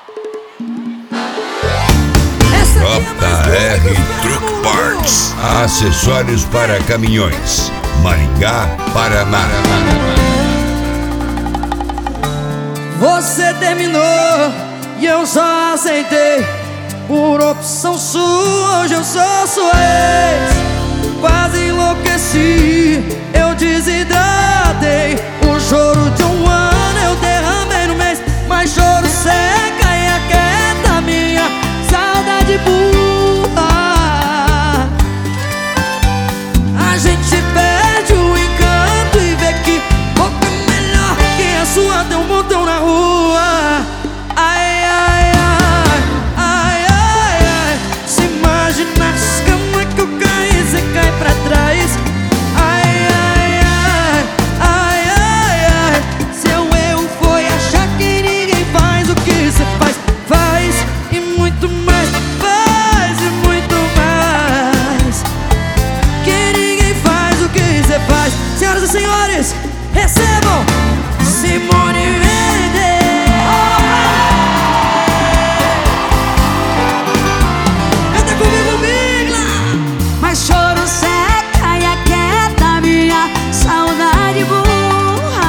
JR Truck Parts, acessórios para caminhões, Maringá, Paraná. Você terminou e eu só aceitei. Por opção sua, hoje eu sou sua ex. Quase enlouqueci, eu desidratei. O choro de um ano eu derramei no mês. Mas choro seca e aquieta minha saudade burra. A gente perde o encanto e vê que boca melhor que a sua tem um montão na rua. Ai, ai, ai, ai, ai, ai. Se imagina as camas que eu caí, você cai pra trás. Ai, ai, ai, ai, ai, ai. Seu erro foi achar que ninguém faz o que você faz. Faz e muito mais, faz e muito mais. Que ninguém faz o que você faz. Senhoras e senhores, recebam Simone Mendes. Canta comigo, Bigla. Mas choro seca e aquieta minha saudade burra.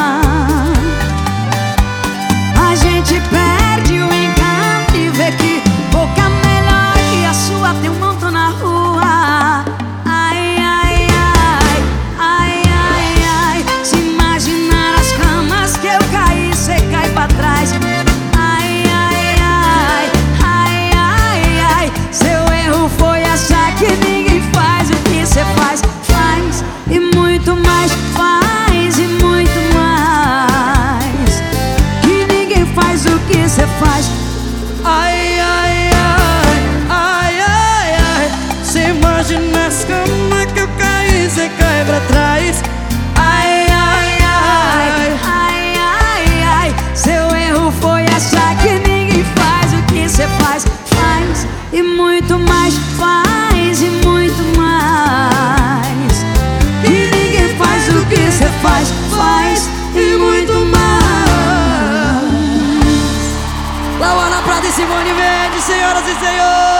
A gente perde o encanto e vê que boca melhor que a sua tem um montão na rua. Ai, ai, ai, ai, ai, ai. Se imaginar as camas que eu caí, cê cai pra trás. Ai, ai, ai, ai, ai, ai. Seu erro foi achar que ninguém faz o que cê faz. Faz e muito mais, faz e muito mais. Que ninguém faz o que cê faz. Ai, ai, ai, ai, ai, ai. Se imagina as camas que eu caí, você cai pra trás. Ai, ai, ai, Ai, ai, ai. Seu erro foi achar que ninguém faz o que cê faz. Faz e muito mais, faz e muito mais. Que ninguém faz o que cê faz. Faz e muito mais. Lauana Prata e Simone Mendes, senhoras e senhores.